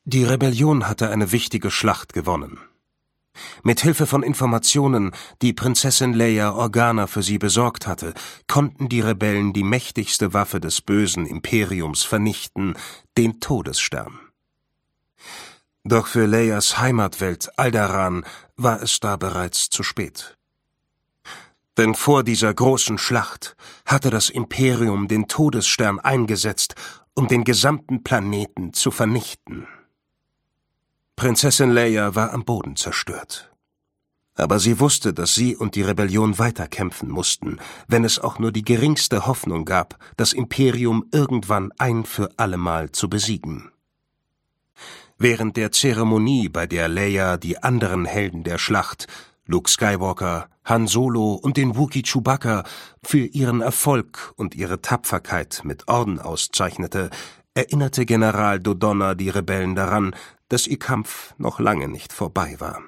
Die Rebellion hatte eine wichtige Schlacht gewonnen. Mit Hilfe von Informationen, die Prinzessin Leia Organa für sie besorgt hatte, konnten die Rebellen die mächtigste Waffe des bösen Imperiums vernichten, den Todesstern. Doch für Leias Heimatwelt Alderaan war es da bereits zu spät. Denn vor dieser großen Schlacht hatte das Imperium den Todesstern eingesetzt, um den gesamten Planeten zu vernichten. Prinzessin Leia war am Boden zerstört. Aber sie wusste, dass sie und die Rebellion weiterkämpfen mussten, wenn es auch nur die geringste Hoffnung gab, das Imperium irgendwann ein für allemal zu besiegen. Während der Zeremonie, bei der Leia die anderen Helden der Schlacht, Luke Skywalker, Han Solo und den Wookiee Chewbacca, für ihren Erfolg und ihre Tapferkeit mit Orden auszeichnete, erinnerte General Dodonna die Rebellen daran, dass ihr Kampf noch lange nicht vorbei war.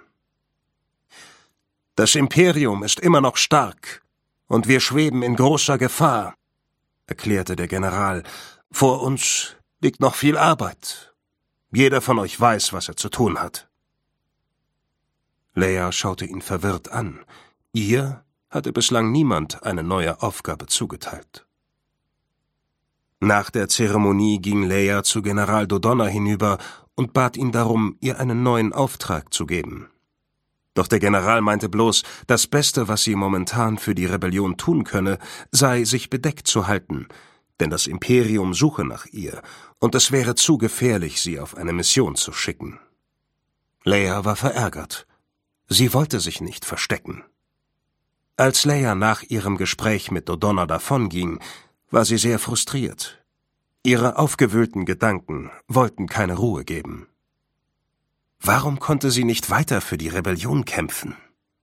»Das Imperium ist immer noch stark, und wir schweben in großer Gefahr«, erklärte der General. »Vor uns liegt noch viel Arbeit. Jeder von euch weiß, was er zu tun hat.« Leia schaute ihn verwirrt an. Ihr hatte bislang niemand eine neue Aufgabe zugeteilt. Nach der Zeremonie ging Leia zu General Dodonna hinüber und bat ihn darum, ihr einen neuen Auftrag zu geben. Doch der General meinte bloß, das Beste, was sie momentan für die Rebellion tun könne, sei, sich bedeckt zu halten, denn das Imperium suche nach ihr, und es wäre zu gefährlich, sie auf eine Mission zu schicken. Leia war verärgert. Sie wollte sich nicht verstecken. Als Leia nach ihrem Gespräch mit Dodonna davonging, war sie sehr frustriert. Ihre aufgewühlten Gedanken wollten keine Ruhe geben. Warum konnte sie nicht weiter für die Rebellion kämpfen?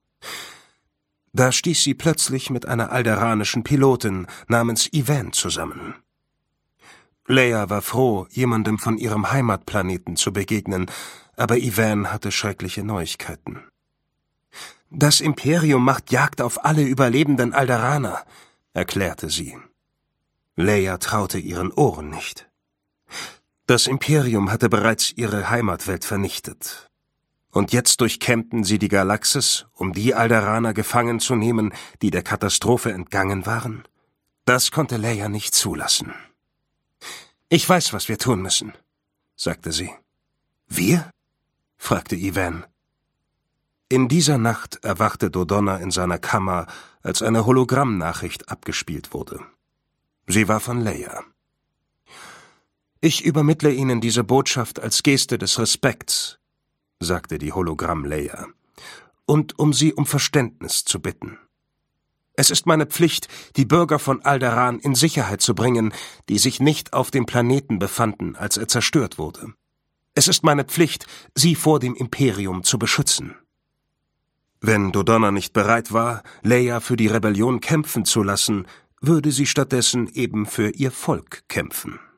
Da stieß sie plötzlich mit einer alderanischen Pilotin namens Yvane zusammen. Leia war froh, jemandem von ihrem Heimatplaneten zu begegnen, aber Yvane hatte schreckliche Neuigkeiten. »Das Imperium macht Jagd auf alle überlebenden Alderaner«, erklärte sie. Leia traute ihren Ohren nicht. Das Imperium hatte bereits ihre Heimatwelt vernichtet. Und jetzt durchkämmten sie die Galaxis, um die Alderaner gefangen zu nehmen, die der Katastrophe entgangen waren? Das konnte Leia nicht zulassen. »Ich weiß, was wir tun müssen«, sagte sie. »Wir?« fragte Yvane. In dieser Nacht erwachte Dodonna in seiner Kammer, als eine Hologrammnachricht abgespielt wurde. Sie war von Leia. »Ich übermittle Ihnen diese Botschaft als Geste des Respekts«, sagte die Hologramm Leia, »und um Sie um Verständnis zu bitten. Es ist meine Pflicht, die Bürger von Alderaan in Sicherheit zu bringen, die sich nicht auf dem Planeten befanden, als er zerstört wurde. Es ist meine Pflicht, sie vor dem Imperium zu beschützen.« Wenn Dodonna nicht bereit war, Leia für die Rebellion kämpfen zu lassen, würde sie stattdessen eben für ihr Volk kämpfen.